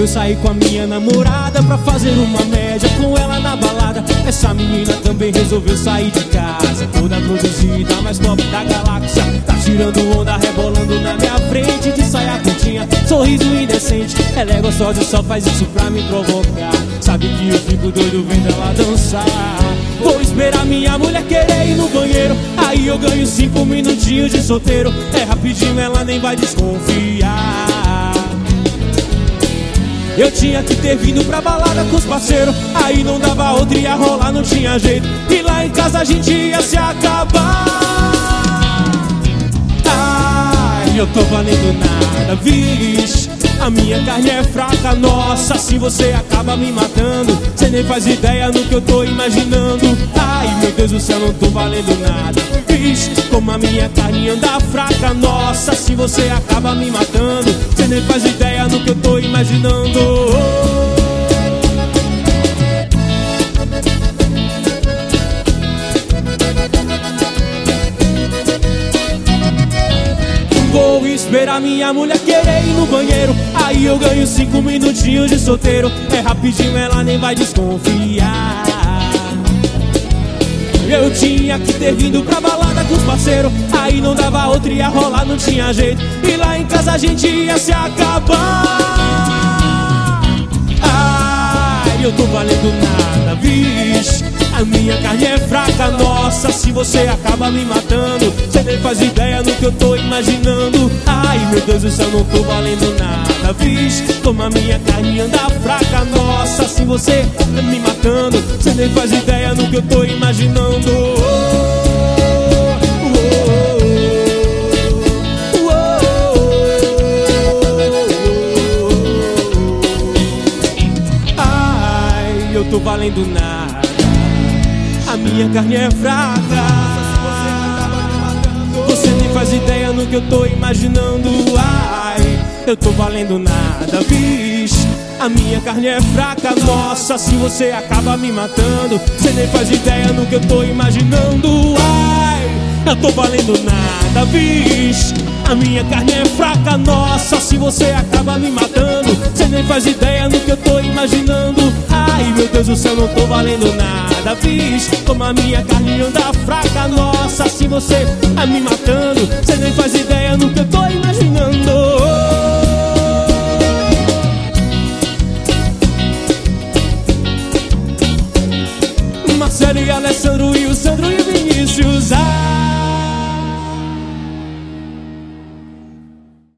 Resolveu sair com a minha namorada pra fazer uma média com ela na balada. Essa menina também resolveu sair de casa, toda produzida, mais top da galáxia. Tá tirando onda, rebolando na minha frente, de saia curtinha, sorriso indecente. Ela é gostosa e só faz isso pra me provocar. Sabe que eu fico doido vendo ela dançar. Vou esperar minha mulher querer ir no banheiro, aí eu ganho 5 minutinhos de solteiro. É rapidinho, ela nem vai desconfiar. Eu tinha que ter vindo pra balada com os parceiros, aí não dava outra, ia rolar, não tinha jeito. E lá em casa a gente ia se acabar. Ai, eu tô valendo nada, vixe. A minha carne é fraca, nossa, assim você acaba me matando. Cê nem faz ideia no que eu tô imaginando. Ai, meu Deus do céu, não tô valendo nada. Vixe, como a minha carne anda fraca, nossa, assim você acaba me matando. Cê nem faz ideia no que eu tô imaginando. Vou esperar minha mulher querer ir no banheiro, aí eu ganho 5 minutinhos de solteiro. É rapidinho, ela nem vai desconfiar. Eu tinha que ter vindo pra balada com os parceiros, aí não dava outra, ia rolar, não tinha jeito. E lá em casa a gente ia se acabar. Ai, eu tô valendo nada, vixe. A minha carne é fraca, nossa, se você acaba me matando. Cê nem faz ideia no que eu tô imaginando. Ai, meu Deus do céu, não tô valendo nada, vixe. Como a minha carne anda fraca, nossa, se você acaba me matando. Cê nem faz ideia no que eu tô imaginando. Ai, eu tô valendo nada. A minha carne é fraca, você nem faz ideia no que eu tô imaginando. Ai, eu tô valendo nada, vixe. A minha carne é fraca, nossa, se você acaba me matando. Você nem faz ideia no que eu tô imaginando. Ai, eu tô valendo nada, vixe. A minha carne é fraca, nossa, se você acaba me matando. Você nem faz ideia no que eu tô imaginando. Ai, meu Deus do céu, não tô valendo nada, vixe. Como a minha carne anda fraca, nossa, se você tá me matando. Você nem faz ideia no que eu tô imaginando. Marcelo e Alessandro e o Sandro e o Vinícius.